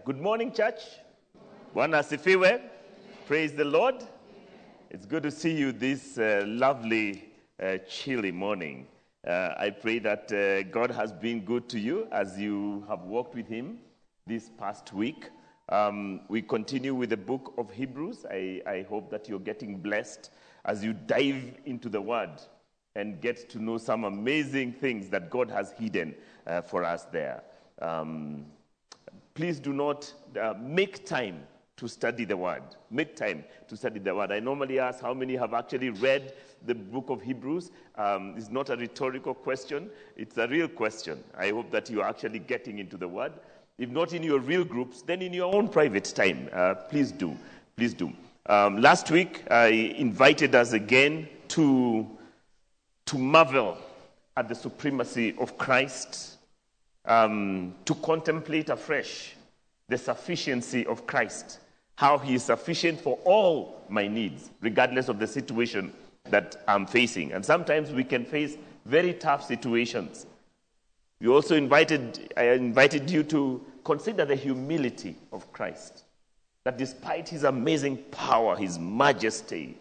Good morning, church. Bwana asifiwe. Praise the Lord. It's good to see you this lovely, chilly morning. I pray that God has been good to you as you have walked with Him this past week. We continue with the book of Hebrews. I hope that you're getting blessed as you dive into the Word and get to know some amazing things that God has hidden for us there. Please do not make time to study the Word. Make time to study the Word. I normally ask how many have actually read the book of Hebrews. It's not a rhetorical question. It's a real question. I hope that you are actually getting into the Word. If not in your real groups, then in your own private time. Please do. Please do. Last week, I invited us again to marvel at the supremacy of Christ, to contemplate afresh the sufficiency of Christ, how He is sufficient for all my needs, regardless of the situation that I'm facing. And sometimes we can face very tough situations. I invited you to consider the humility of Christ, that despite His amazing power, His majesty,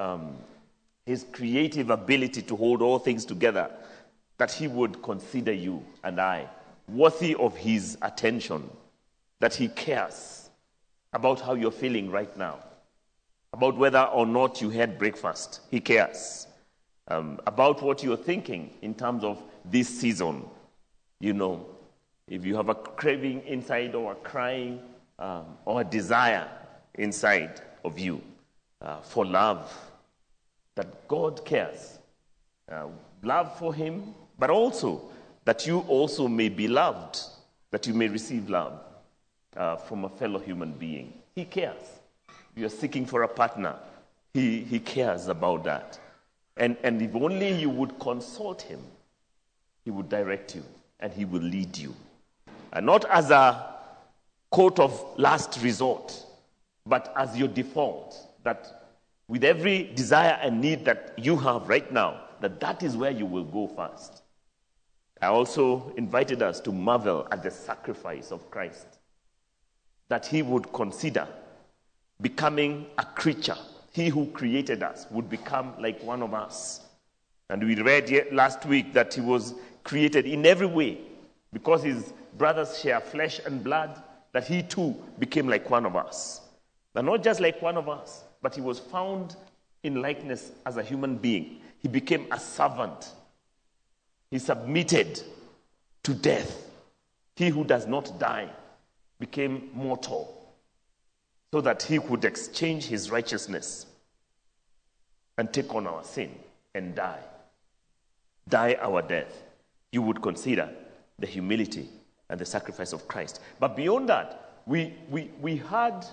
His creative ability to hold all things together, that He would consider you and I worthy of His attention, that He cares about how you're feeling right now, about whether or not you had breakfast. He cares about what you're thinking in terms of this season. You know, if you have a craving inside or a crying or a desire inside of you for love, that God cares. Love for Him, but also that you also may be loved, that you may receive love from a fellow human being. He cares. You're seeking for a partner. He cares about that. And if only you would consult Him, He would direct you and He will lead you. And not as a court of last resort, but as your default, that with every desire and need that you have right now, that is where you will go first. I also invited us to marvel at the sacrifice of Christ, that He would consider becoming a creature. He who created us would become like one of us. And we read last week that He was created in every way because His brothers share flesh and blood, that He too became like one of us. And not just like one of us, but He was found in likeness as a human being. He became a servant. He submitted to death. He who does not die became mortal so that He could exchange His righteousness and take on our sin and die our death. You would consider the humility and the sacrifice of Christ. But beyond that, we had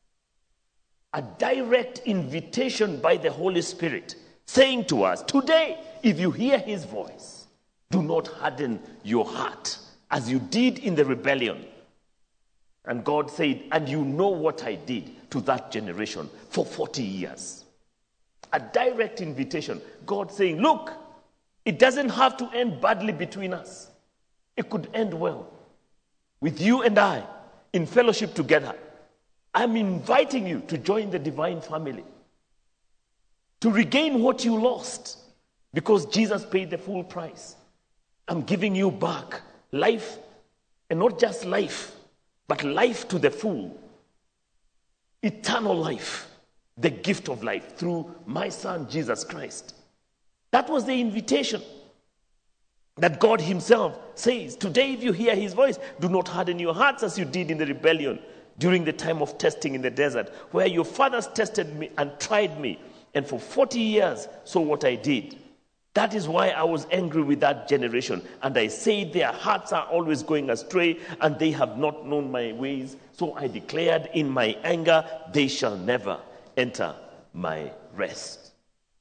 a direct invitation by the Holy Spirit saying to us, today, if you hear His voice, do not harden your heart as you did in the rebellion. And God said, and you know what I did to that generation for 40 years. A direct invitation. God saying, look, it doesn't have to end badly between us. It could end well with you and I in fellowship together. I'm inviting you to join the divine family, to regain what you lost because Jesus paid the full price. I'm giving you back life, and not just life, but life to the full. Eternal life, the gift of life through my Son, Jesus Christ. That was the invitation that God Himself says, today if you hear His voice, do not harden your hearts as you did in the rebellion during the time of testing in the desert, where your fathers tested me and tried me, and for 40 years saw what I did. That is why I was angry with that generation. And I said their hearts are always going astray and they have not known my ways. So I declared in my anger, they shall never enter my rest.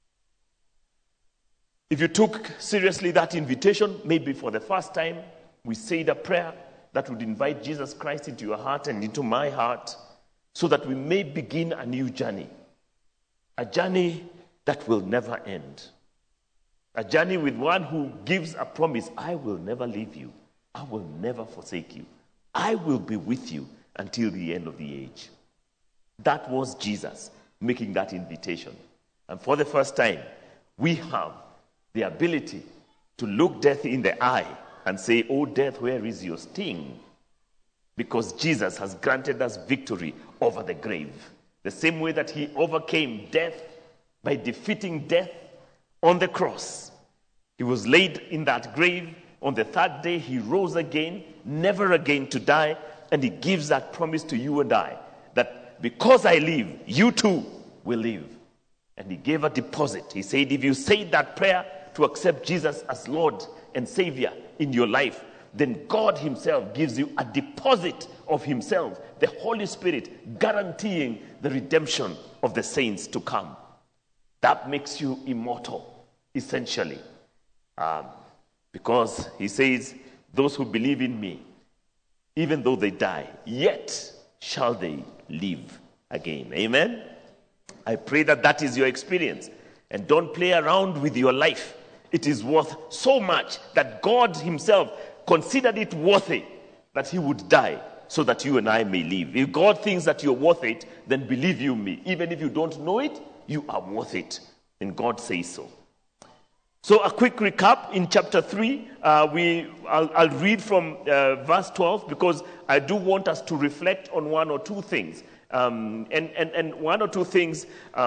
If you took seriously that invitation, maybe for the first time, we said a prayer that would invite Jesus Christ into your heart and into my heart so that we may begin a new journey. A journey that will never end. A journey with one who gives a promise, I will never leave you. I will never forsake you. I will be with you until the end of the age. That was Jesus making that invitation. And for the first time, we have the ability to look death in the eye and say, "Oh, death, where is your sting?" Because Jesus has granted us victory over the grave. The same way that he overcame death by defeating death on the cross. He was laid in that grave. On the third day, he rose again, never again to die. And he gives that promise to you and I, that because I live, you too will live. And he gave a deposit. He said, if you say that prayer to accept Jesus as Lord and Savior in your life, then God himself gives you a deposit of himself, the Holy Spirit, guaranteeing the redemption of the saints to come. That makes you immortal, essentially. Because he says, those who believe in me, even though they die, yet shall they live again. Amen? I pray that that is your experience. And don't play around with your life. It is worth so much that God himself considered it worthy that he would die so that you and I may live. If God thinks that you're worth it, then believe you me. Even if you don't know it, you are worth it. And God says so. So a quick recap in chapter 3. I'll read from verse 12 because I do want us to reflect on one or two things. And one or two things,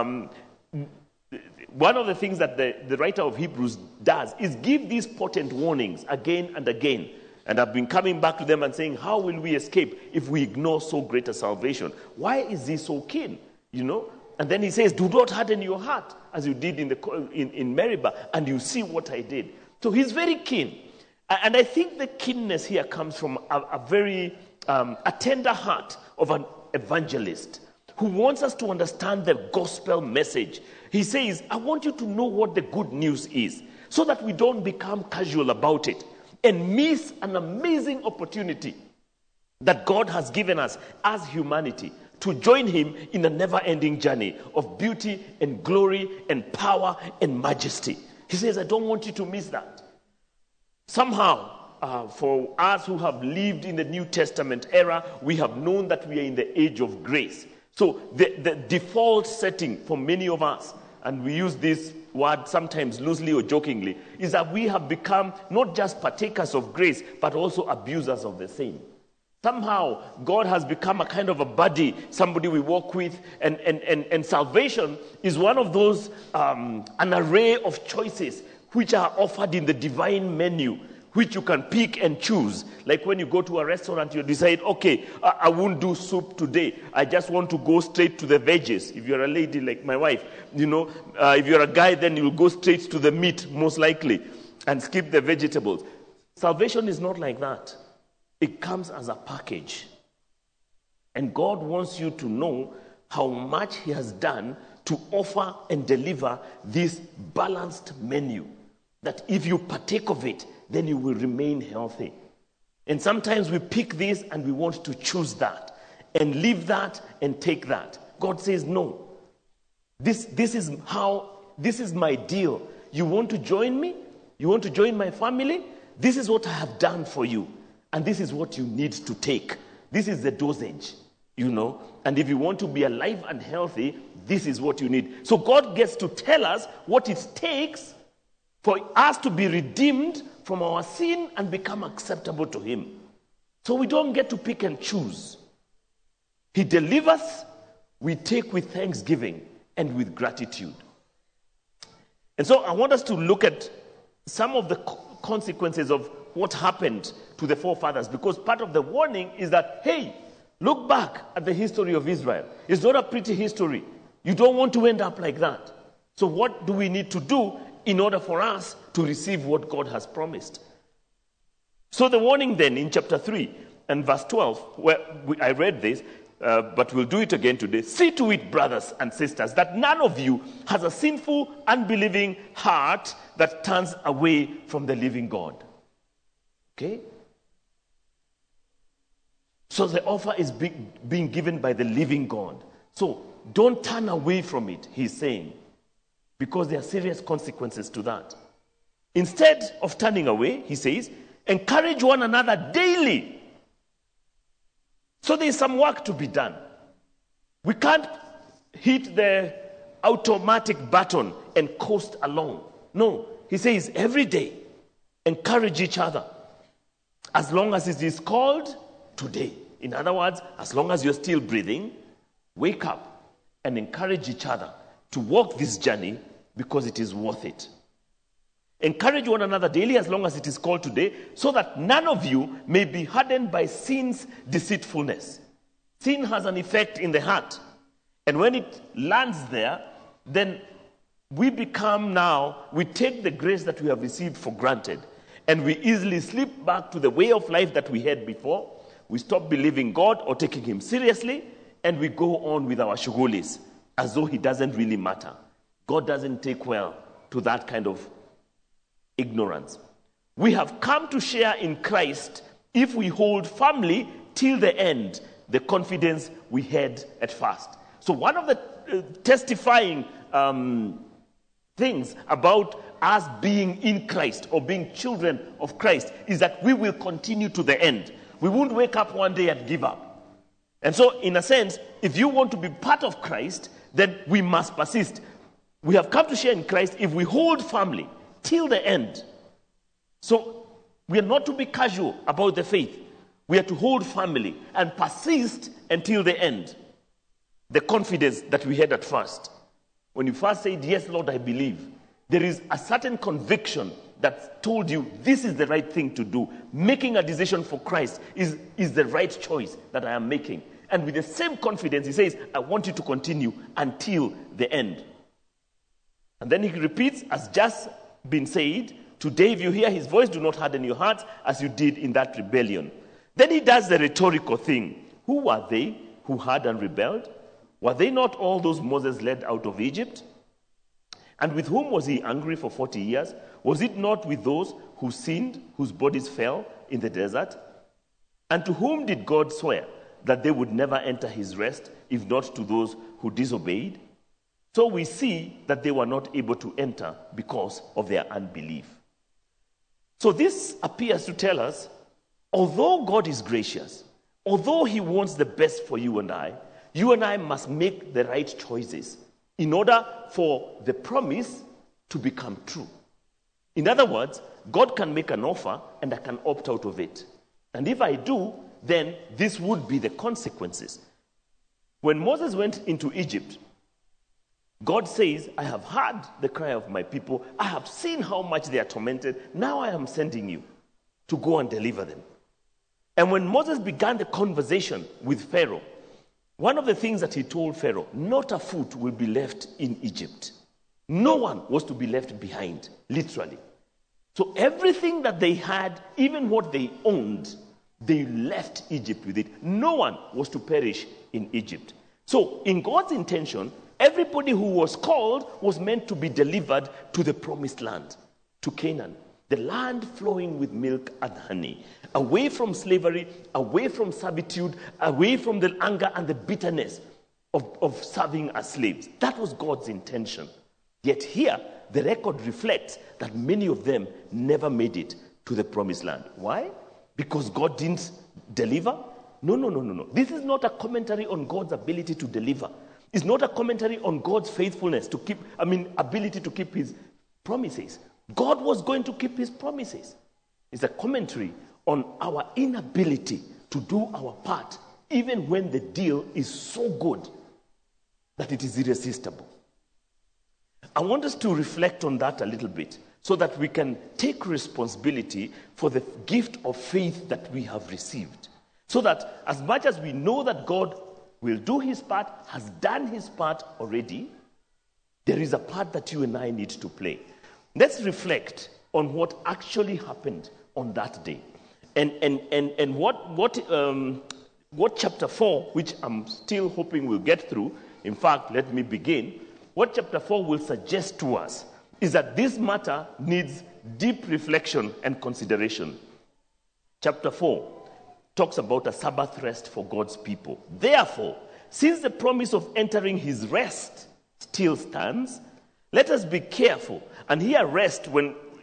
one of the things that the writer of Hebrews does is give these potent warnings again and again. And I've been coming back to them and saying, how will we escape if we ignore so great a salvation? Why is he so keen? You know? And then he says, do not harden your heart as you did in Meribah, and you see what I did. So he's very keen. And I think the keenness here comes from a very tender heart of an evangelist who wants us to understand the gospel message. He says, I want you to know what the good news is so that we don't become casual about it and miss an amazing opportunity that God has given us as humanity to join him in a never-ending journey of beauty and glory and power and majesty. He says, I don't want you to miss that. Somehow, for us who have lived in the New Testament era, we have known that we are in the age of grace. So the default setting for many of us, and we use this word sometimes loosely or jokingly, is that we have become not just partakers of grace, but also abusers of the same. Somehow, God has become a kind of a buddy, somebody we walk with, and salvation is one of those, an array of choices which are offered in the divine menu, which you can pick and choose. Like when you go to a restaurant, you decide, okay, I won't do soup today. I just want to go straight to the veggies. If you're a lady like my wife, you know, if you're a guy, then you'll go straight to the meat, most likely, and skip the vegetables. Salvation is not like that. It comes as a package. And God wants you to know how much he has done to offer and deliver this balanced menu. That if you partake of it, then you will remain healthy. And sometimes we pick this and we want to choose that and leave that and take that. God says, no. This is my deal. You want to join me? You want to join my family? This is what I have done for you. And this is what you need to take. This is the dosage, you know. And if you want to be alive and healthy, this is what you need. So God gets to tell us what it takes for us to be redeemed from our sin and become acceptable to him. So we don't get to pick and choose. He delivers, we take with thanksgiving and with gratitude. And so I want us to look at some of the consequences of what happened to the forefathers, because part of the warning is that, hey, look back at the history of Israel. It's not a pretty history. You don't want to end up like that. So what do we need to do in order for us to receive what God has promised? So the warning then in chapter 3 and verse 12, where I read this, but we'll do it again today. See to it, brothers and sisters, that none of you has a sinful, unbelieving heart that turns away from the living God. Okay? So the offer is being given by the living God. So don't turn away from it, he's saying, because there are serious consequences to that. Instead of turning away, he says, encourage one another daily. So there's some work to be done. We can't hit the automatic button and coast along. No, he says every day, encourage each other. As long as it is called today. In other words, as long as you're still breathing, wake up and encourage each other to walk this journey because it is worth it. Encourage one another daily as long as it is called today, so that none of you may be hardened by sin's deceitfulness. Sin has an effect in the heart. And when it lands there, then we take the grace that we have received for granted. And we easily slip back to the way of life that we had before. We stop believing God or taking him seriously, and we go on with our shughulis as though he doesn't really matter. God doesn't take well to that kind of ignorance. We have come to share in Christ if we hold firmly till the end the confidence we had at first. So one of the testifying things about us being in Christ or being children of Christ is that we will continue to the end. We won't wake up one day and give up. And so, in a sense, if you want to be part of Christ, then we must persist. We have come to share in Christ if we hold firmly till the end. So, we are not to be casual about the faith. We are to hold firmly and persist until the end. The confidence that we had at first. When you first said, yes, Lord, I believe, there is a certain conviction that told you this is the right thing to do. Making a decision for Christ is the right choice that I am making. And with the same confidence, he says, I want you to continue until the end. And then he repeats, as just been said, today if you hear his voice, do not harden your hearts as you did in that rebellion. Then he does the rhetorical thing. Who were they who had and rebelled? Were they not all those Moses led out of Egypt? And with whom was he angry for 40 years? Was it not with those who sinned, whose bodies fell in the desert? And to whom did God swear that they would never enter his rest, if not to those who disobeyed? So we see that they were not able to enter because of their unbelief. So this appears to tell us, although God is gracious, although he wants the best for you and I must make the right choices in order for the promise to become true. In other words, God can make an offer and I can opt out of it. And if I do, then this would be the consequences. When Moses went into Egypt, God says, I have heard the cry of my people. I have seen how much they are tormented. Now I am sending you to go and deliver them. And when Moses began the conversation with Pharaoh, one of the things that he told Pharaoh, not a foot will be left in Egypt. No one was to be left behind, literally. So everything that they had, even what they owned, they left Egypt with it. No one was to perish in Egypt. So in God's intention, everybody who was called was meant to be delivered to the promised land, to Canaan, the land flowing with milk and honey, away from slavery, away from servitude, away from the anger and the bitterness of serving as slaves. That was God's intention. Yet here, the record reflects that many of them never made it to the promised land. Why? Because God didn't deliver? No. This is not a commentary on God's ability to deliver. It's not a commentary on God's faithfulness ability to keep his promises. God was going to keep his promises. It's a commentary on our inability to do our part, even when the deal is so good that it is irresistible. I want us to reflect on that a little bit so that we can take responsibility for the gift of faith that we have received. So that as much as we know that God will do his part, has done his part already, there is a part that you and I need to play. Let's reflect on what actually happened on that day. And what chapter 4, which I'm still hoping we'll get through, in fact, let me begin. What chapter 4 will suggest to us is that this matter needs deep reflection and consideration. Chapter 4 talks about a Sabbath rest for God's people. Therefore, since the promise of entering his rest still stands, let us be careful. And here rest, when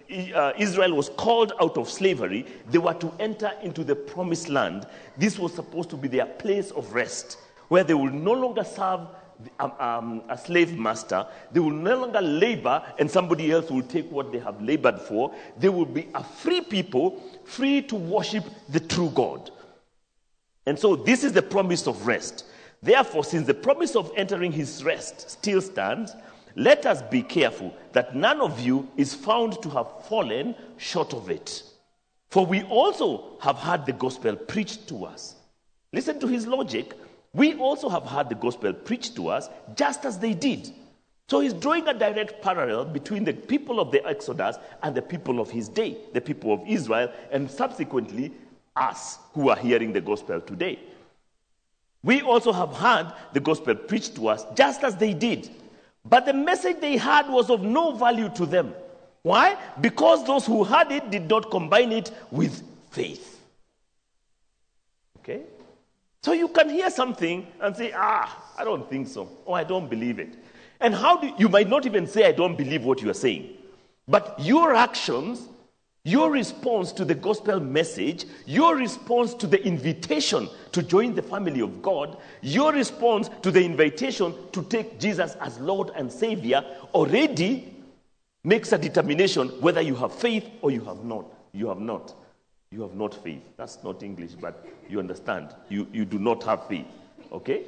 Israel was called out of slavery, they were to enter into the promised land. This was supposed to be their place of rest, where they will no longer serve a slave master. They will no longer labor and somebody else will take what they have labored for. They will be a free people, free to worship the true God. And so this is the promise of rest. Therefore, since the promise of entering his rest still stands, let us be careful that none of you is found to have fallen short of it. For we also have had the gospel preached to us. Listen to his logic. We also have had the gospel preached to us just as they did. So he's drawing a direct parallel between the people of the Exodus and the people of his day, the people of Israel, and subsequently us who are hearing the gospel today. We also have had the gospel preached to us just as they did. But the message they had was of no value to them. Why? Because those who had it did not combine it with faith. Okay? So you can hear something and say, I don't think so, or I don't believe it. And you might not even say, I don't believe what you are saying. But your actions, your response to the gospel message, your response to the invitation to join the family of God, your response to the invitation to take Jesus as Lord and Savior already makes a determination whether you have faith or you have not. You have not. You have not faith. That's not English, but you understand. You do not have faith. Okay?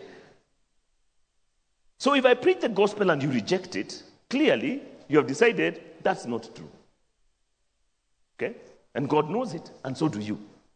So if I preach the gospel and you reject it, clearly you have decided that's not true. Okay? And God knows it, and so do you.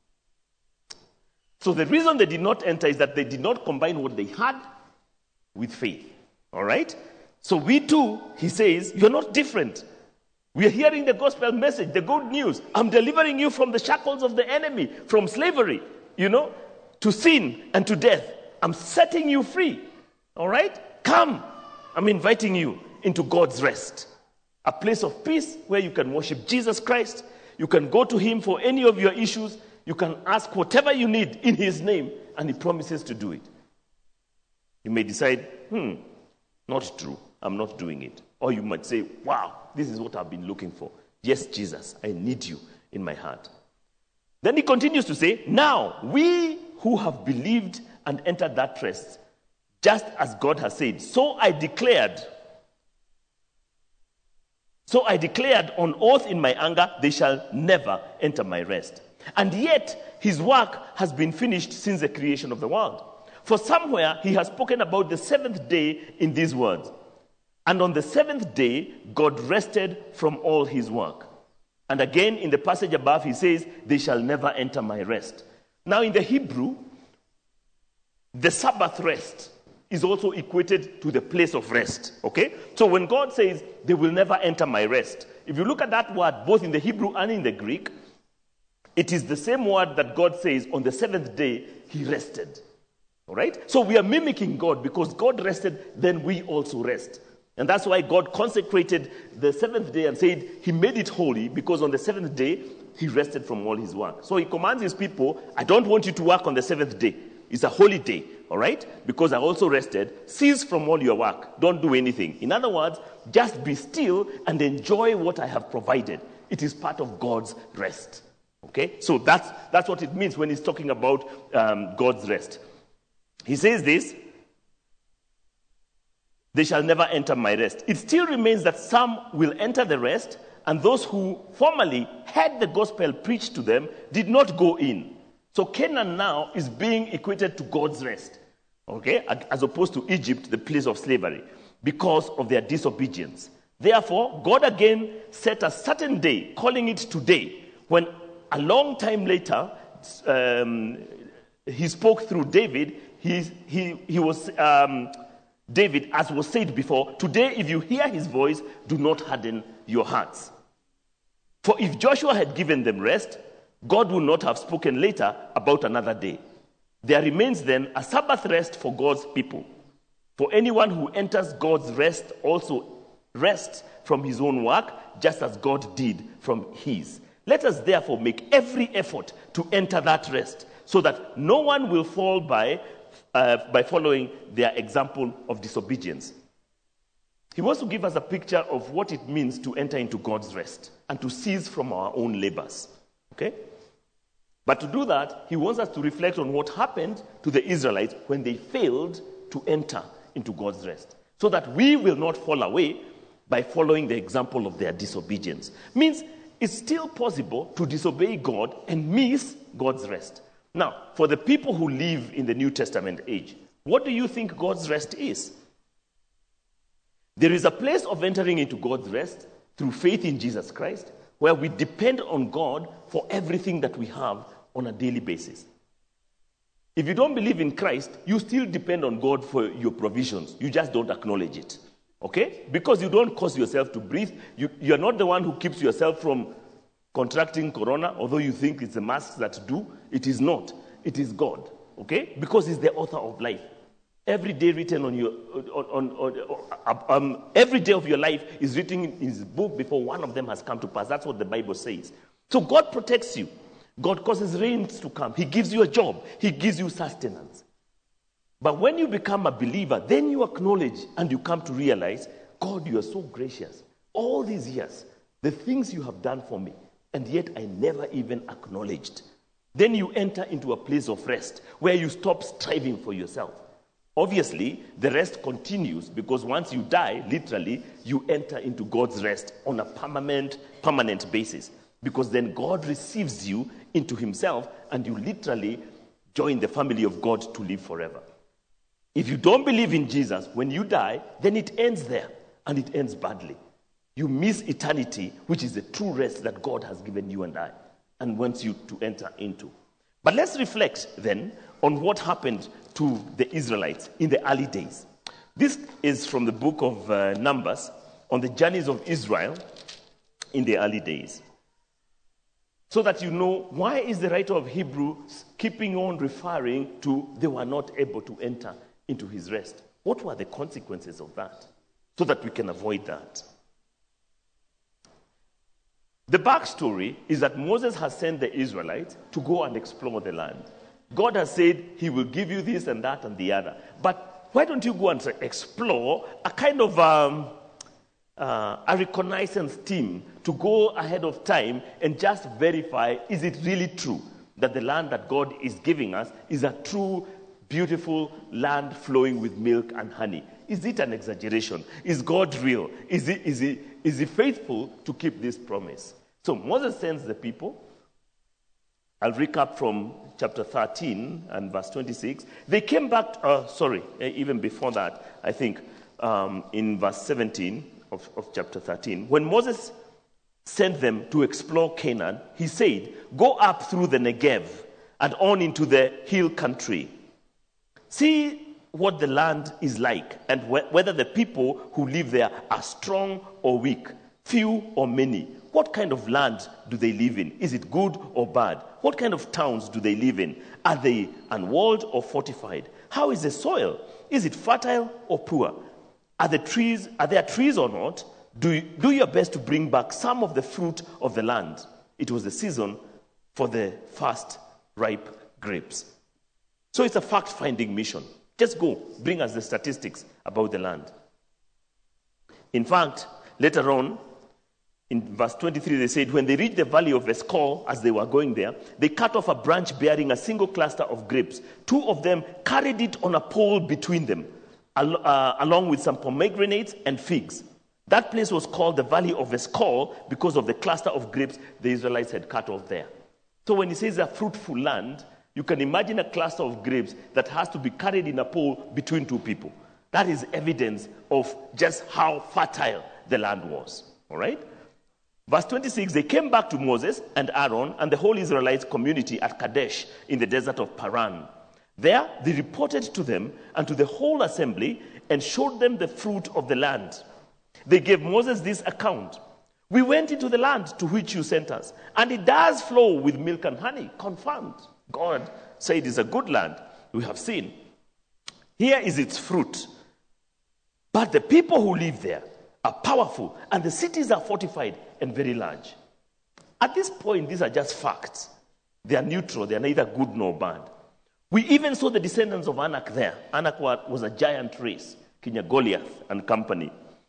So the reason they did not enter is that they did not combine what they had with faith. All right? So we too, he says, you're not different. We are hearing the gospel message, the good news. I'm delivering you from the shackles of the enemy, from slavery, to sin and to death. I'm setting you free. All right? Come. I'm inviting you into God's rest. A place of peace where you can worship Jesus Christ. You can go to him for any of your issues. You can ask whatever you need in his name, and he promises to do it. You may decide, not true. I'm not doing it. Or you might say, wow, this is what I've been looking for. Yes, Jesus, I need you in my heart. Then he continues to say, now, we who have believed and entered that rest, just as God has said, so I declared on oath in my anger, they shall never enter my rest. And yet, his work has been finished since the creation of the world. For somewhere, he has spoken about the seventh day in these words. And on the seventh day, God rested from all his work. And again, in the passage above, he says, they shall never enter my rest. Now, in the Hebrew, the Sabbath rest is also equated to the place of rest. Okay? So when God says, they will never enter my rest, if you look at that word, both in the Hebrew and in the Greek, it is the same word that God says on the seventh day, he rested. All right? So we are mimicking God because God rested, then we also rest. And that's why God consecrated the seventh day and said he made it holy because on the seventh day, he rested from all his work. So he commands his people, I don't want you to work on the seventh day. It's a holy day, all right? Because I also rested. Cease from all your work. Don't do anything. In other words, just be still and enjoy what I have provided. It is part of God's rest. Okay? So that's what it means when he's talking about God's rest. He says this, they shall never enter my rest. It still remains that some will enter the rest, and those who formerly had the gospel preached to them did not go in. So Canaan now is being equated to God's rest, okay, as opposed to Egypt, the place of slavery, because of their disobedience. Therefore, God again set a certain day, calling it today, when a long time later, he spoke through David. He was... David, as was said before, today if you hear his voice, do not harden your hearts. For if Joshua had given them rest, God would not have spoken later about another day. There remains then a Sabbath rest for God's people. For anyone who enters God's rest also rests from his own work, just as God did from his. Let us therefore make every effort to enter that rest, so that no one will fall by following their example of disobedience. He wants to give us a picture of what it means to enter into God's rest and to cease from our own labors. Okay? But to do that, he wants us to reflect on what happened to the Israelites when they failed to enter into God's rest, so that we will not fall away by following the example of their disobedience. Means it's still possible to disobey God and miss God's rest. Now, for the people who live in the New Testament age, what do you think God's rest is? There is a place of entering into God's rest through faith in Jesus Christ, where we depend on God for everything that we have on a daily basis. If you don't believe in Christ, you still depend on God for your provisions. You just don't acknowledge it. Okay? Because you don't cause yourself to breathe. You're not the one who keeps yourself from contracting corona, although you think it's the masks that do. It is not. It is God. Okay? Because he's the author of life. Every day written on your, every day of your life is written in his book before one of them has come to pass. That's what the Bible says. So God protects you. God causes rains to come. He gives you a job. He gives you sustenance. But when you become a believer, then you acknowledge and you come to realize, God, you are so gracious. All these years, the things you have done for me, and yet I never even acknowledged. Then you enter into a place of rest where you stop striving for yourself. Obviously, the rest continues because once you die, literally, you enter into God's rest on a permanent basis. Because then God receives you into himself and you literally join the family of God to live forever. If you don't believe in Jesus, when you die, then it ends there and it ends badly. You miss eternity, which is the true rest that God has given you and I and wants you to enter into. But let's reflect then on what happened to the Israelites in the early days. This is from the book of Numbers on the journeys of Israel in the early days. So that you know, why is the writer of Hebrews keeping on referring to they were not able to enter into his rest? What were the consequences of that? So that we can avoid that. The backstory is that Moses has sent the Israelites to go and explore the land. God has said he will give you this and that and the other. But why don't you go and explore a kind of a reconnaissance team to go ahead of time and just verify, is it really true that the land that God is giving us is a true, beautiful land flowing with milk and honey? Is it an exaggeration? Is God real? Is he faithful to keep this promise? So Moses sends the people. I'll recap from chapter 13 and verse 26. They came back, even before that, I think, in verse 17 of chapter 13. When Moses sent them to explore Canaan, he said, go up through the Negev and on into the hill country. See what the land is like and whether the people who live there are strong or weak, few or many. What kind of land do they live in? Is it good or bad? What kind of towns do they live in? Are they unwalled or fortified? How is the soil? Is it fertile or poor? Are there trees or not? Do your best to bring back some of the fruit of the land. It was the season for the first ripe grapes. So it's a fact-finding mission. Just go, bring us the statistics about the land. In fact, later on, in verse 23, they said, when they reached the valley of Eshcol, as they were going there, they cut off a branch bearing a single cluster of grapes. Two of them carried it on a pole between them, along with some pomegranates and figs. That place was called the valley of Eshcol because of the cluster of grapes the Israelites had cut off there. So when he says a fruitful land, you can imagine a cluster of grapes that has to be carried in a pole between two people. That is evidence of just how fertile the land was. All right? Verse 26, they came back to Moses and Aaron and the whole Israelite community at Kadesh in the desert of Paran. There they reported to them and to the whole assembly and showed them the fruit of the land. They gave Moses this account. We went into the land to which you sent us, and it does flow with milk and honey. Confirmed. God said it's a good land. We have seen. Here is its fruit. But the people who live there are powerful, and the cities are fortified and very large. At this point, these are just facts. They are neutral. They are neither good nor bad. We even saw the descendants of Anak there. Anak was a giant race, King Goliath and company.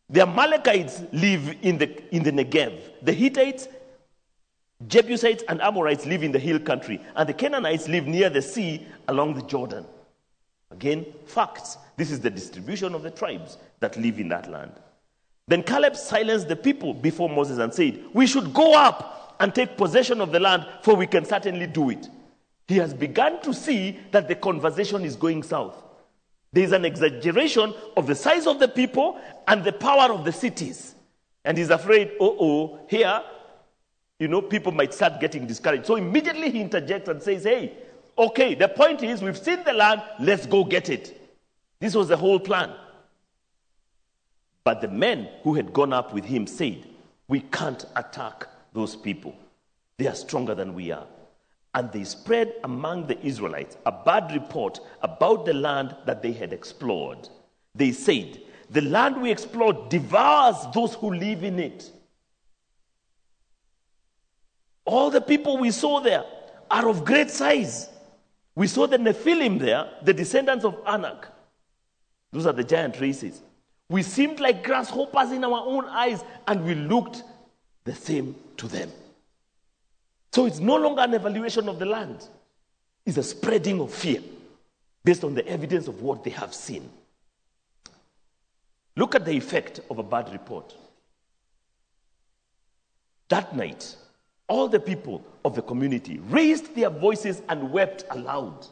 The Amalekites live in the Negev. The Hittites, Jebusites, and Amorites live in the hill country. And the Canaanites live near the sea along the Jordan. Again, facts. This is the distribution of the tribes that live in that land. Then Caleb silenced the people before Moses and said, we should go up and take possession of the land, for we can certainly do it. He has begun to see that the conversation is going south. There is an exaggeration of the size of the people and the power of the cities. And he's afraid, here, people might start getting discouraged. So immediately he interjects and says, hey, okay, the point is we've seen the land, let's go get it. This was the whole plan. But the men who had gone up with him said, we can't attack those people. They are stronger than we are. And they spread among the Israelites a bad report about the land that they had explored. They said, the land we explored devours those who live in it. All the people we saw there are of great size. We saw the Nephilim there, the descendants of Anak. Those are the giant races. We seemed like grasshoppers in our own eyes, and we looked the same to them. So it's no longer an evaluation of the land. It's a spreading of fear based on the evidence of what they have seen. Look at the effect of a bad report. That night, all the people of the community raised their voices and wept aloud.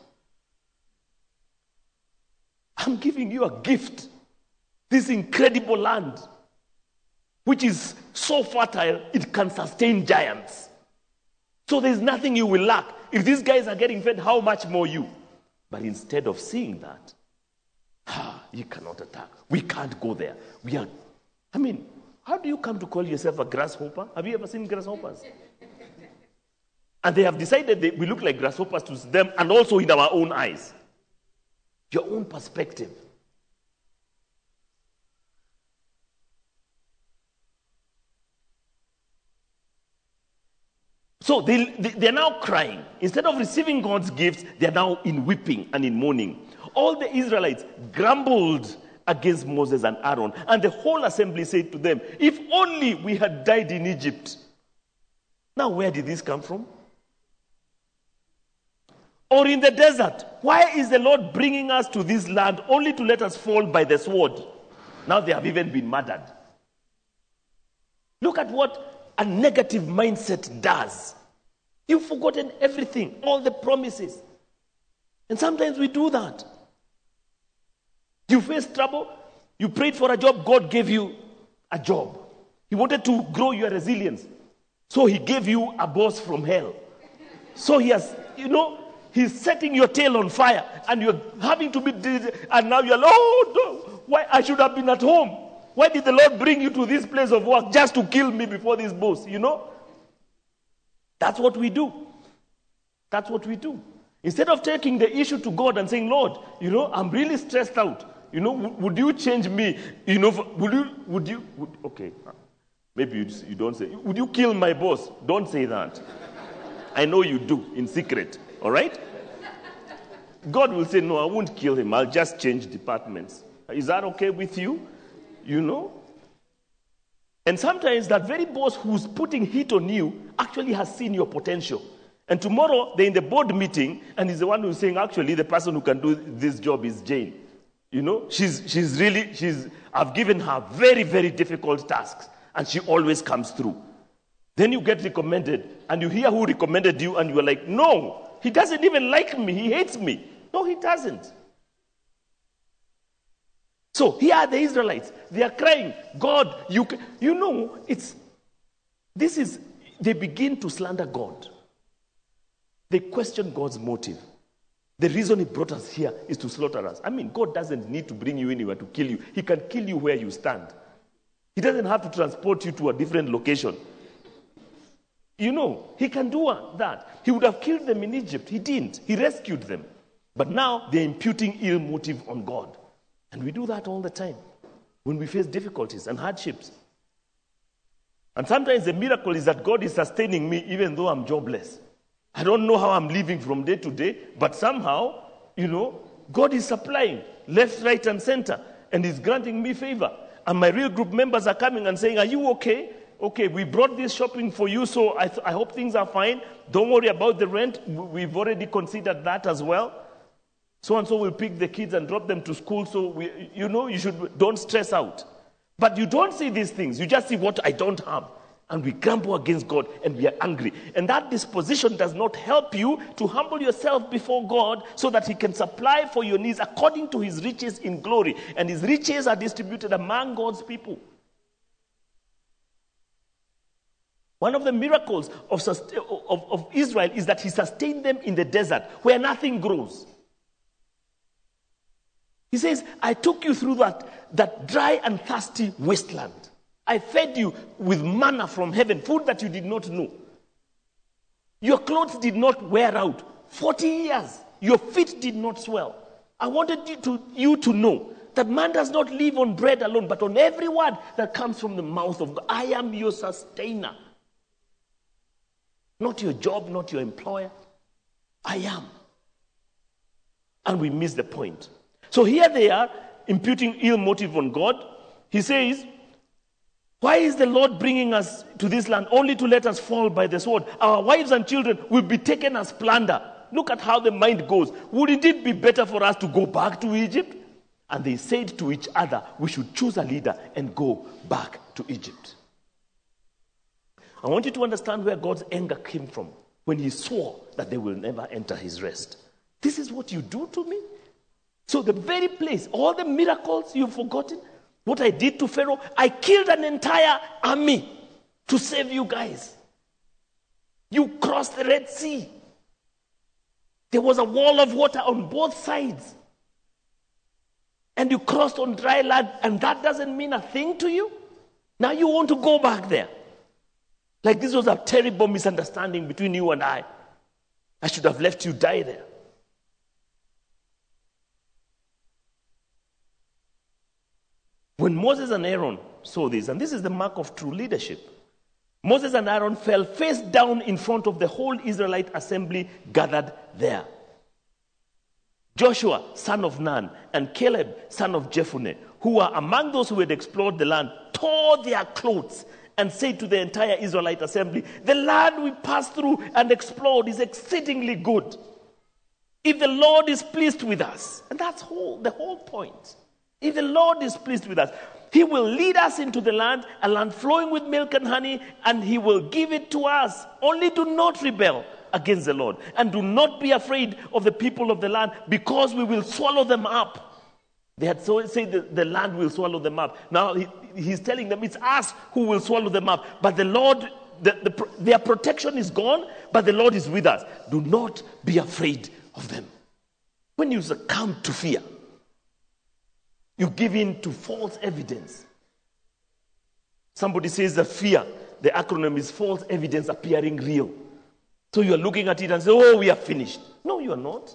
I'm giving you a gift. This incredible land, which is so fertile, it can sustain giants. So there's nothing you will lack. If these guys are getting fed, how much more you? But instead of seeing that, you cannot attack. We can't go there. How do you come to call yourself a grasshopper? Have you ever seen grasshoppers? And they have decided that we look like grasshoppers to them and also in our own eyes. Your own perspective. So they're now crying. Instead of receiving God's gifts, they're now in weeping and in mourning. All the Israelites grumbled against Moses and Aaron, and the whole assembly said to them, if only we had died in Egypt. Now, where did this come from? Or in the desert. Why is the Lord bringing us to this land only to let us fall by the sword? Now they have even been murdered. Look at what a negative mindset does. You've forgotten everything, all the promises. And sometimes we do that. You face trouble, you prayed for a job, God gave you a job. He wanted to grow your resilience. So he gave you a boss from hell. So he has, he's setting your tail on fire and you're having to be, and now you're like, oh no, why I should have been at home. Why did the Lord bring you to this place of work just to kill me before this boss, That's what we do. That's what we do. Instead of taking the issue to God and saying, Lord, I'm really stressed out. Would you change me? Okay. Maybe you don't say, would you kill my boss? Don't say that. I know you do in secret. All right? God will say, no, I won't kill him. I'll just change departments. Is that okay with you? And sometimes that very boss who's putting heat on you actually has seen your potential. And tomorrow they're in the board meeting and he's the one who's saying, actually, the person who can do this job is Jane. I've given her very, very difficult tasks and she always comes through. Then you get recommended and you hear who recommended you and you're like, no, he doesn't even like me. He hates me. No, he doesn't. So here are the Israelites. They are crying, God, they begin to slander God. They question God's motive. The reason he brought us here is to slaughter us. God doesn't need to bring you anywhere to kill you. He can kill you where you stand. He doesn't have to transport you to a different location. He can do that. He would have killed them in Egypt. He didn't. He rescued them. But now they're imputing ill motive on God. And we do that all the time when we face difficulties and hardships. And sometimes the miracle is that God is sustaining me even though I'm jobless. I don't know how I'm living from day to day, but somehow, God is supplying left, right, and center, and is granting me favor. And my real group members are coming and saying, are you okay? Okay, we brought this shopping for you, so I hope things are fine. Don't worry about the rent. We've already considered that as well. So-and-so will pick the kids and drop them to school, so don't stress out. But you don't see these things. You just see what I don't have. And we grumble against God and we are angry. And that disposition does not help you to humble yourself before God so that he can supply for your needs according to his riches in glory. And his riches are distributed among God's people. One of the miracles of Israel is that he sustained them in the desert where nothing grows. He says, I took you through that dry and thirsty wasteland. I fed you with manna from heaven, food that you did not know. Your clothes did not wear out. 40 years, your feet did not swell. I wanted you to know that man does not live on bread alone, but on every word that comes from the mouth of God. I am your sustainer. Not your job, not your employer. I am. And we miss the point. So here they are, imputing ill motive on God. He says, why is the Lord bringing us to this land only to let us fall by the sword? Our wives and children will be taken as plunder. Look at how the mind goes. Wouldn't it be better for us to go back to Egypt? And they said to each other, we should choose a leader and go back to Egypt. I want you to understand where God's anger came from when he swore that they will never enter his rest. This is what you do to me? So the very place, all the miracles you've forgotten, what I did to Pharaoh, I killed an entire army to save you guys. You crossed the Red Sea. There was a wall of water on both sides. And you crossed on dry land, and that doesn't mean a thing to you? Now you want to go back there. Like this was a terrible misunderstanding between you and I. I should have left you die there. When Moses and Aaron saw this, and this is the mark of true leadership, Moses and Aaron fell face down in front of the whole Israelite assembly gathered there. Joshua, son of Nun, and Caleb, son of Jephunneh, who were among those who had explored the land, tore their clothes and said to the entire Israelite assembly, the land we passed through and explored is exceedingly good. If the Lord is pleased with us, and that's the whole point. If the Lord is pleased with us, he will lead us into the land, a land flowing with milk and honey, and he will give it to us. Only do not rebel against the Lord, and do not be afraid of the people of the land, because we will swallow them up. They had said the land will swallow them up. Now he's telling them it's us who will swallow them up. But the Lord, their protection is gone, but the Lord is with us. Do not be afraid of them. When you succumb to fear, you give in to false evidence. Somebody says the fear, the acronym is false evidence appearing real. So you are looking at it and say, oh, we are finished. No, you are not.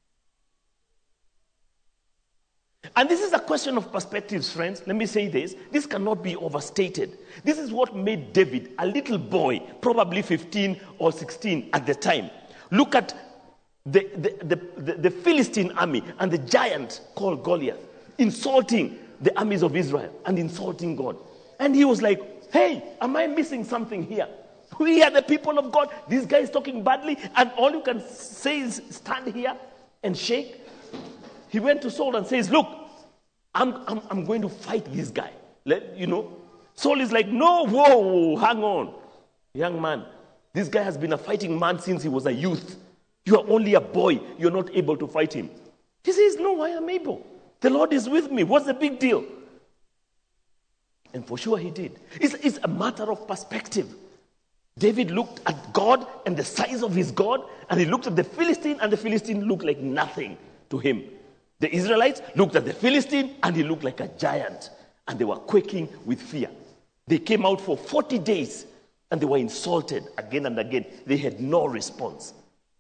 And this is a question of perspectives, friends. Let me say this. This cannot be overstated. This is what made David, a little boy, probably 15 or 16 at the time, look at the Philistine army and the giant called Goliath, insulting the armies of Israel and insulting God. And he was like, hey, am I missing something here? We are the people of God. This guy is talking badly, and all you can say is stand here and shake. He went to Saul and says, look, I'm going to fight this guy. Saul is like, no, whoa, hang on. Young man, this guy has been a fighting man since he was a youth. You are only a boy. You're not able to fight him. He says, no, I am able. The Lord is with me. What's the big deal? And for sure he did. It's a matter of perspective. David looked at God and the size of his God, and he looked at the Philistine, and the Philistine looked like nothing to him. The Israelites looked at the Philistine, and he looked like a giant, and they were quaking with fear. They came out for 40 days, and they were insulted again and again. They had no response.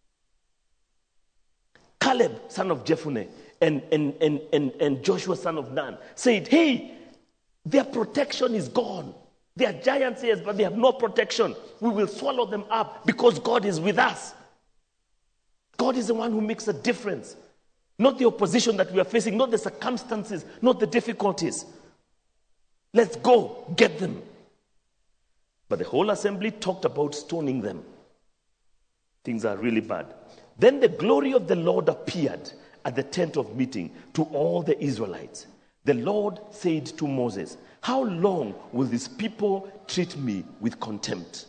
Caleb, son of Jephunneh, and Joshua, son of Nun, said, hey, their protection is gone. They are giants, yes, but they have no protection. We will swallow them up because God is with us. God is the one who makes a difference. Not the opposition that we are facing, not the circumstances, not the difficulties. Let's go, get them. But the whole assembly talked about stoning them. Things are really bad. Then the glory of the Lord appeared at the tent of meeting to all the Israelites. The Lord said to Moses, how long will these people treat me with contempt?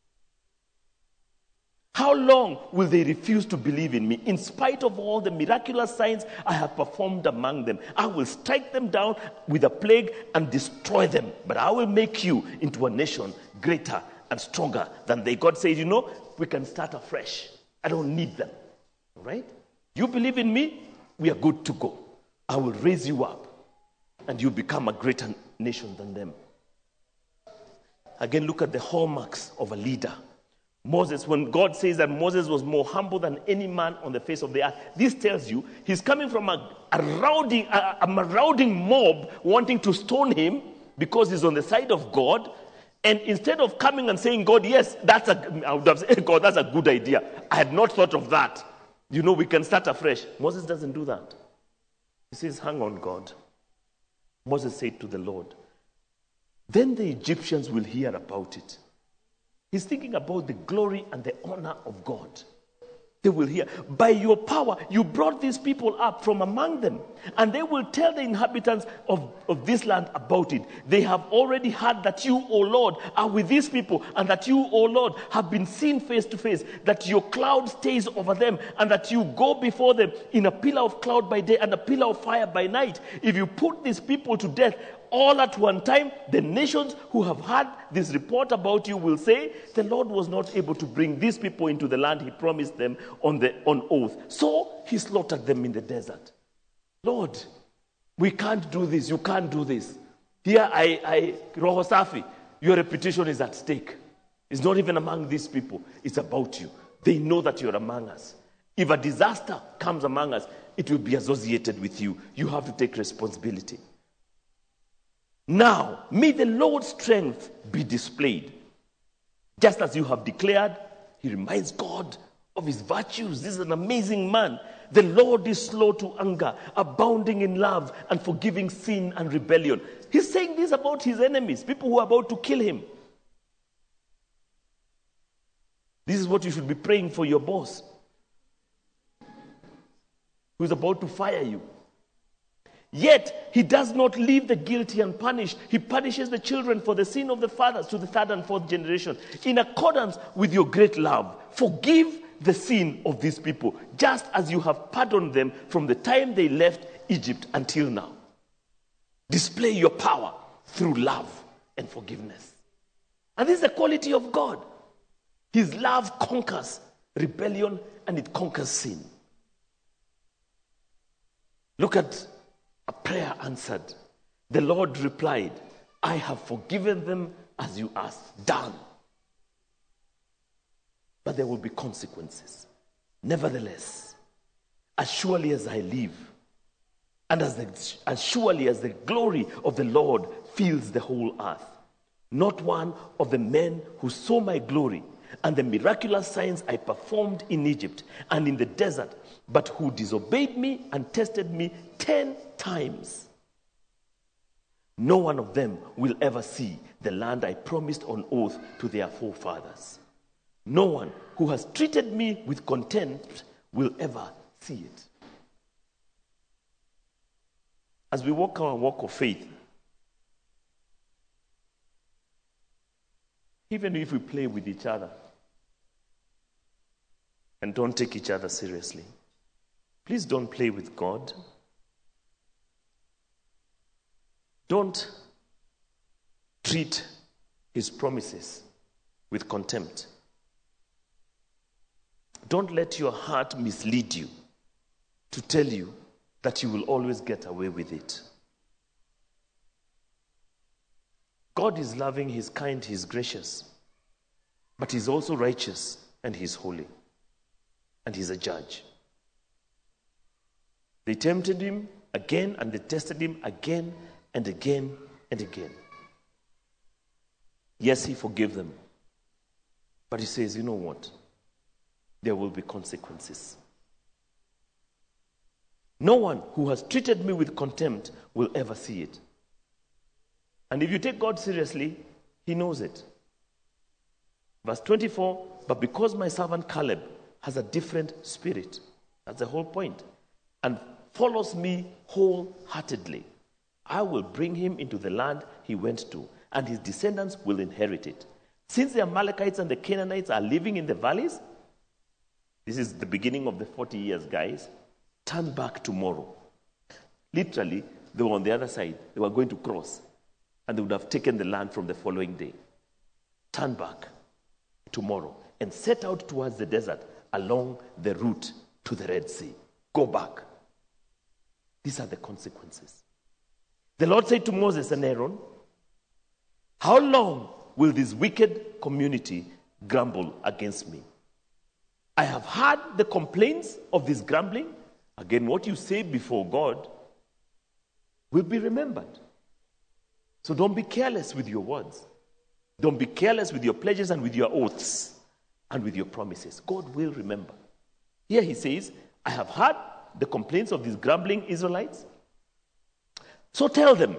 How long will they refuse to believe in me? In spite of all the miraculous signs I have performed among them, I will strike them down with a plague and destroy them. But I will make you into a nation greater and stronger than they. God says, we can start afresh. I don't need them. All right? You believe in me, we are good to go. I will raise you up and you become a greater nation than them. Again, look at the hallmarks of a leader. Moses, when God says that Moses was more humble than any man on the face of the earth, this tells you he's coming from a marauding mob wanting to stone him because he's on the side of God. And instead of coming and saying, God, yes, I would have said, God, that's a good idea. I had not thought of that. We can start afresh. Moses doesn't do that. He says, hang on, God. Moses said to the Lord, then the Egyptians will hear about it. He's thinking about the glory and the honor of God. They will hear, by your power, you brought these people up from among them, and they will tell the inhabitants of this land about it. They have already heard that you, O Lord, are with these people, and that you, O Lord, have been seen face to face, that your cloud stays over them, and that you go before them in a pillar of cloud by day and a pillar of fire by night. If you put these people to death all at one time, the nations who have heard this report about you will say, the Lord was not able to bring these people into the land he promised them on oath. So he slaughtered them in the desert. Lord, we can't do this. You can't do this. Here, Roho Safi, your reputation is at stake. It's not even among these people. It's about you. They know that you're among us. If a disaster comes among us, it will be associated with you. You have to take responsibility. Now, may the Lord's strength be displayed. Just as you have declared, he reminds God of his virtues. This is an amazing man. The Lord is slow to anger, abounding in love, and forgiving sin and rebellion. He's saying this about his enemies, people who are about to kill him. This is what you should be praying for your boss, who is about to fire you. Yet, he does not leave the guilty unpunished. He punishes the children for the sin of the fathers to the third and fourth generation. In accordance with your great love, forgive the sin of these people, just as you have pardoned them from the time they left Egypt until now. Display your power through love and forgiveness. And this is the quality of God. His love conquers rebellion and it conquers sin. Look at a prayer answered. The Lord replied, I have forgiven them as you asked. Done. But there will be consequences. Nevertheless, as surely as I live, and as surely as the glory of the Lord fills the whole earth, not one of the men who saw my glory and the miraculous signs I performed in Egypt and in the desert, but who disobeyed me and tested me 10 times. No one of them will ever see the land I promised on oath to their forefathers. No one who has treated me with contempt will ever see it. As we walk our walk of faith, even if we play with each other and don't take each other seriously, please don't play with God. Don't treat his promises with contempt. Don't let your heart mislead you to tell you that you will always get away with it. God is loving, he's kind, he's gracious, but he's also righteous and he's holy, and he's a judge. They tempted him again and they tested him again and again and again. Yes, he forgave them, but he says, you know what? There will be consequences. No one who has treated me with contempt will ever see it. And if you take God seriously, he knows it. Verse 24, but because my servant Caleb has a different spirit, that's the whole point, and follows me wholeheartedly, I will bring him into the land he went to, and his descendants will inherit it. Since the Amalekites and the Canaanites are living in the valleys, this is the beginning of the 40 years, guys, turn back tomorrow. Literally, they were on the other side. They were going to cross, and they would have taken the land from the following day. Turn back tomorrow and set out towards the desert along the route to the Red Sea. Go back. These are the consequences. The Lord said to Moses and Aaron, how long will this wicked community grumble against me? I have heard the complaints of this grumbling. Again, what you say before God will be remembered. So don't be careless with your words. Don't be careless with your pledges and with your oaths and with your promises. God will remember. Here he says, I have heard the complaints of these grumbling Israelites. So tell them,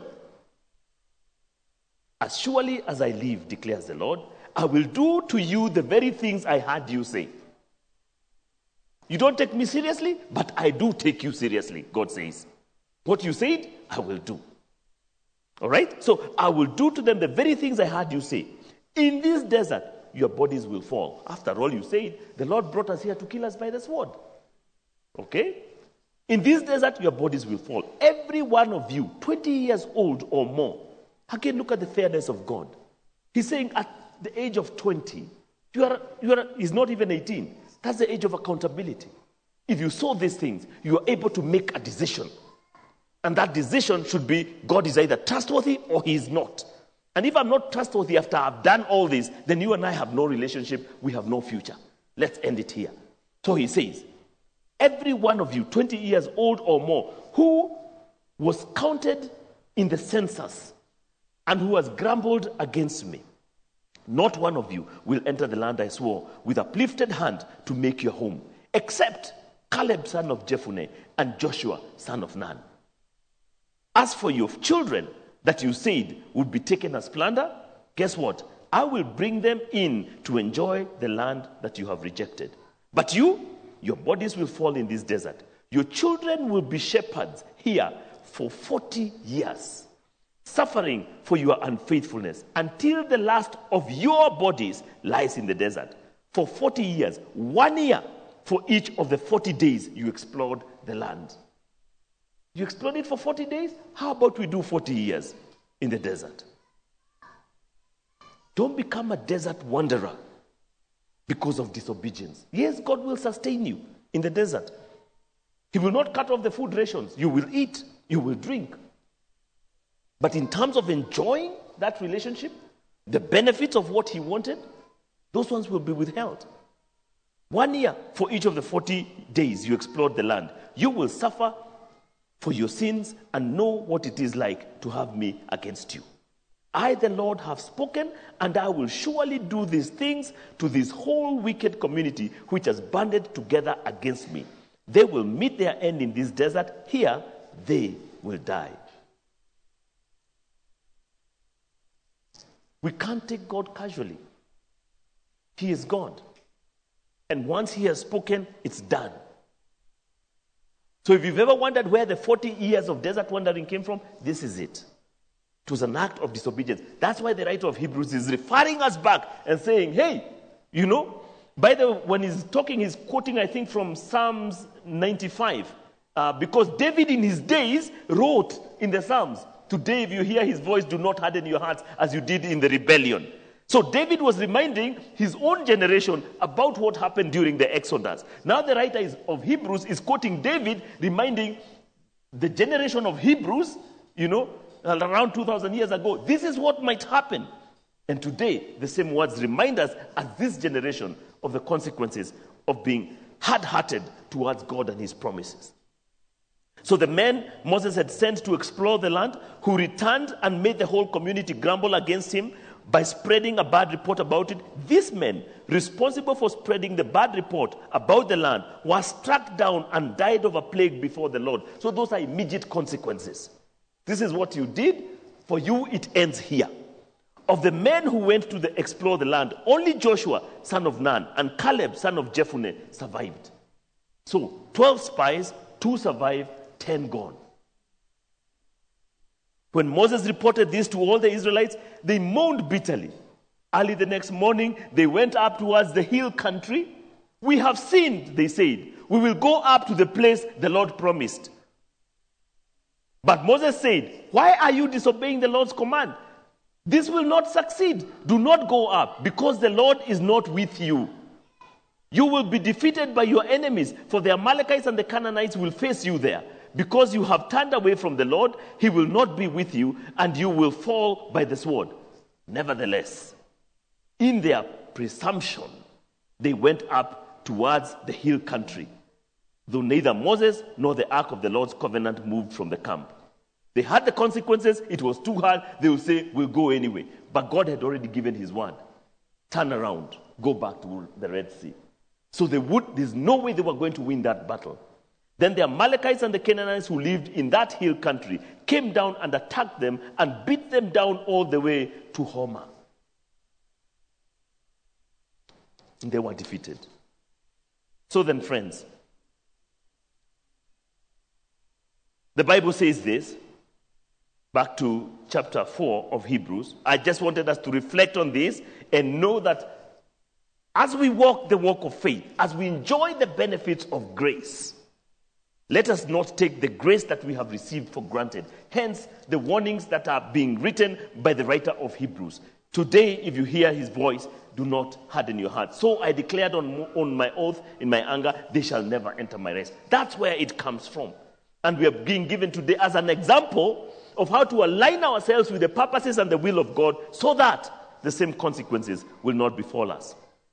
as surely as I live, declares the Lord, I will do to you the very things I heard you say. You don't take me seriously, but I do take you seriously, God says. What you said, I will do. All right? So I will do to them the very things I heard you say. In this desert, your bodies will fall. After all, you said, the Lord brought us here to kill us by the sword. Okay? In this desert, your bodies will fall. Every one of you, 20 years old or more. Again, look at the fairness of God. He's saying at the age of 20, he's not even 18. That's the age of accountability. If you saw these things, you are able to make a decision. And that decision should be, God is either trustworthy or he is not. And if I'm not trustworthy after I've done all this, then you and I have no relationship, we have no future. Let's end it here. So he says, every one of you, 20 years old or more, who was counted in the census and who has grumbled against me, not one of you will enter the land I swore with uplifted hand to make your home, except Caleb son of Jephunneh and Joshua son of Nun. As for your children that you said would be taken as plunder, guess what? I will bring them in to enjoy the land that you have rejected. But you, your bodies will fall in this desert. Your children will be shepherds here for 40 years, suffering for your unfaithfulness until the last of your bodies lies in the desert. For 40 years, 1 year for each of the 40 days you explored the land. You explored it for 40 days? How about we do 40 years in the desert? Don't become a desert wanderer because of disobedience. Yes, God will sustain you in the desert. He will not cut off the food rations. You will eat, you will drink. But in terms of enjoying that relationship, the benefits of what he wanted, those ones will be withheld. 1 year for each of the 40 days you explored the land. You will suffer for your sins and know what it is like to have me against you. I, the Lord, have spoken, and I will surely do these things to this whole wicked community which has banded together against me. They will meet their end in this desert. Here they will die. We can't take God casually. He is God. And once he has spoken, it's done. So if you've ever wondered where the 40 years of desert wandering came from, this is it. It was an act of disobedience. That's why the writer of Hebrews is referring us back and saying, hey, by the way, when he's talking, he's quoting, I think, from Psalms 95. Because David in his days wrote in the Psalms, today if you hear his voice, do not harden your hearts as you did in the rebellion. So David was reminding his own generation about what happened during the Exodus. Now the writer of Hebrews is quoting David, reminding the generation of Hebrews, around 2,000 years ago, this is what might happen. And today, the same words remind us as this generation of the consequences of being hard-hearted towards God and his promises. So the men Moses had sent to explore the land, who returned and made the whole community grumble against him by spreading a bad report about it, these men, responsible for spreading the bad report about the land, were struck down and died of a plague before the Lord. So those are immediate consequences. This is what you did. For you it ends here. Of the men who went to explore the land, only Joshua, son of Nun, and Caleb, son of Jephunneh, survived. So, 12 spies, 2 survived, 10 gone. When Moses reported this to all the Israelites, they moaned bitterly. Early the next morning, they went up towards the hill country. We have sinned, they said. We will go up to the place the Lord promised. But Moses said, why are you disobeying the Lord's command? This will not succeed. Do not go up, because the Lord is not with you. You will be defeated by your enemies, for the Amalekites and the Canaanites will face you there. Because you have turned away from the Lord, he will not be with you, and you will fall by the sword. Nevertheless, in their presumption, they went up towards the hill country, though neither Moses nor the ark of the Lord's covenant moved from the camp. They had the consequences. It was too hard. They would say, we'll go anyway. But God had already given his word. Turn around. Go back to the Red Sea. So there's no way they were going to win that battle. Then the Amalekites and the Canaanites who lived in that hill country came down and attacked them and beat them down all the way to Hormah. And they were defeated. So then, friends, the Bible says this, back to chapter 4 of Hebrews. I just wanted us to reflect on this and know that as we walk the walk of faith, as we enjoy the benefits of grace, let us not take the grace that we have received for granted. Hence, the warnings that are being written by the writer of Hebrews. Today, if you hear his voice, do not harden your heart. So I declared on my oath in my anger, they shall never enter my rest. That's where it comes from. And we are being given today as an example of how to align ourselves with the purposes and the will of God so that the same consequences will not befall us.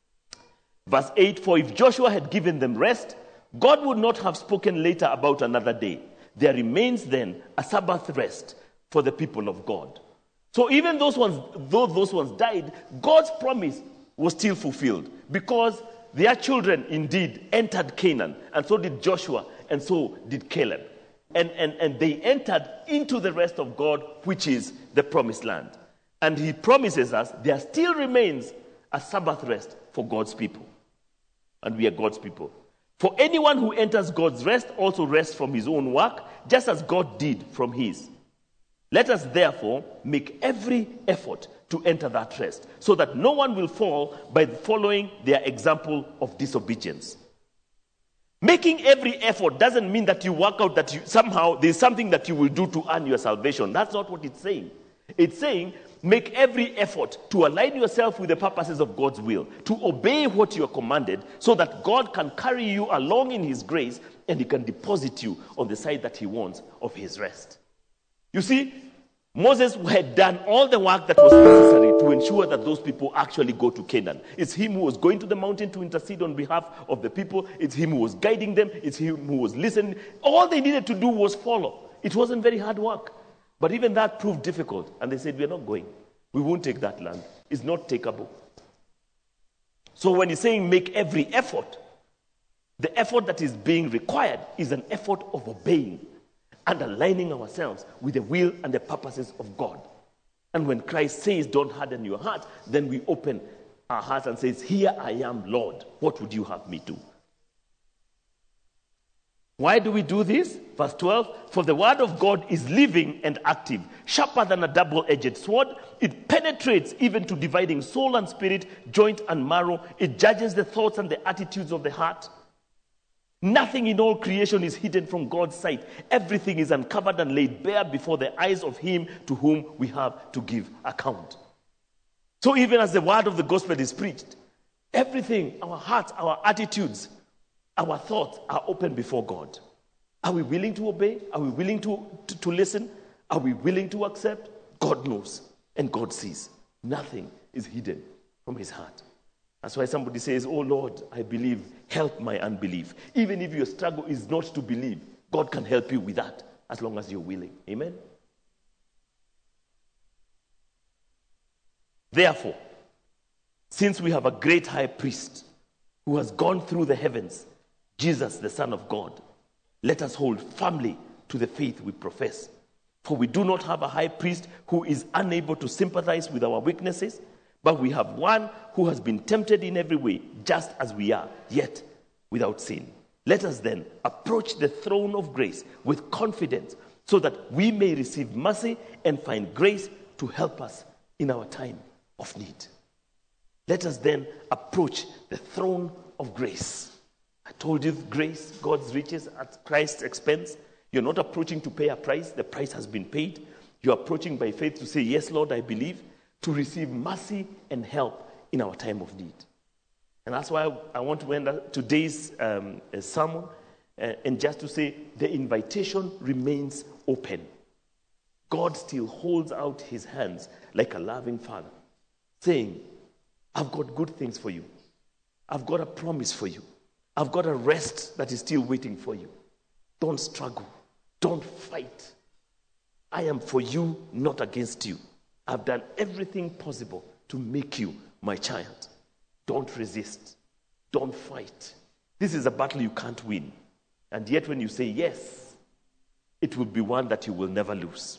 Verse 8, for if Joshua had given them rest, God would not have spoken later about another day. There remains then a Sabbath rest for the people of God. So even though those ones died, God's promise was still fulfilled because their children indeed entered Canaan, and so did Joshua, and so did Caleb. And they entered into the rest of God, which is the promised land. And he promises us there still remains a Sabbath rest for God's people. And we are God's people. For anyone who enters God's rest also rests from his own work, just as God did from his. Let us therefore make every effort to enter that rest, so that no one will fall by following their example of disobedience. Making every effort doesn't mean that you work out that somehow there's something that you will do to earn your salvation. That's not what it's saying. It's saying make every effort to align yourself with the purposes of God's will, to obey what you are commanded, so that God can carry you along in his grace and he can deposit you on the side that he wants of his rest. You see, Moses had done all the work that was necessary to ensure that those people actually go to Canaan. It's him who was going to the mountain to intercede on behalf of the people. It's him who was guiding them. It's him who was listening. All they needed to do was follow. It wasn't very hard work. But even that proved difficult. And they said, we're not going. We won't take that land. It's not takeable. So when he's saying make every effort, the effort that is being required is an effort of obeying and aligning ourselves with the will and the purposes of God. And when Christ says, don't harden your heart, then we open our hearts and says, here I am, Lord. What would you have me do? Why do we do this? Verse 12, for the word of God is living and active, sharper than a double-edged sword. It penetrates even to dividing soul and spirit, joint and marrow. It judges the thoughts and the attitudes of the heart. Nothing in all creation is hidden from God's sight. Everything is uncovered and laid bare before the eyes of him to whom we have to give account. So even as the word of the gospel is preached, everything, our hearts, our attitudes, our thoughts are open before God. Are we willing to obey? Are we willing to listen? Are we willing to accept? God knows and God sees. Nothing is hidden from his heart. That's why somebody says, oh Lord, I believe, help my unbelief. Even if your struggle is not to believe, God can help you with that as long as you're willing. Amen? Therefore, since we have a great high priest who has gone through the heavens, Jesus, the Son of God, let us hold firmly to the faith we profess. For we do not have a high priest who is unable to sympathize with our weaknesses, but we have one who has been tempted in every way, just as we are, yet without sin. Let us then approach the throne of grace with confidence, so that we may receive mercy and find grace to help us in our time of need. Let us then approach the throne of grace. I told you grace, God's riches at Christ's expense. You're not approaching to pay a price. The price has been paid. You're approaching by faith to say, yes, Lord, I believe, to receive mercy and help in our time of need. And that's why I want to end today's sermon and just to say the invitation remains open. God still holds out his hands like a loving father, saying, I've got good things for you. I've got a promise for you. I've got a rest that is still waiting for you. Don't struggle. Don't fight. I am for you, not against you. I've done everything possible to make you my child. Don't resist. Don't fight. This is a battle you can't win. And yet when you say yes, it will be one that you will never lose.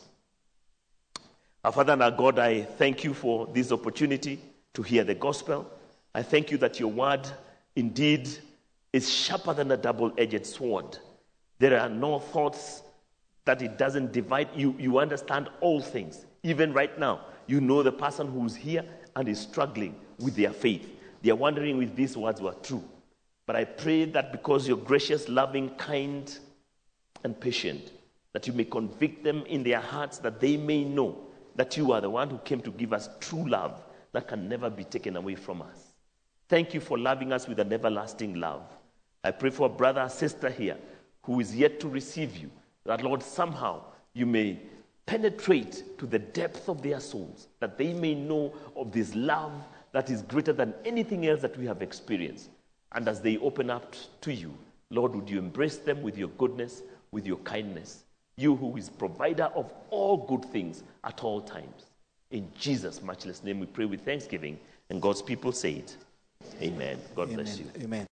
Our Father and our God, I thank you for this opportunity to hear the gospel. I thank you that your word indeed is sharper than a double-edged sword. There are no thoughts that it doesn't divide. You understand all things. Even right now, you know the person who's here and is struggling with their faith. They are wondering if these words were true. But I pray that because you're gracious, loving, kind, and patient, that you may convict them in their hearts, that they may know that you are the one who came to give us true love that can never be taken away from us. Thank you for loving us with an everlasting love. I pray for a brother or sister here who is yet to receive you, that, Lord, somehow you may penetrate to the depth of their souls, that they may know of this love that is greater than anything else that we have experienced. And as they open up to you, Lord, would you embrace them with your goodness, with your kindness, you who is provider of all good things at all times. In Jesus' matchless name we pray with thanksgiving, and God's people say it. Amen. God bless you. Amen.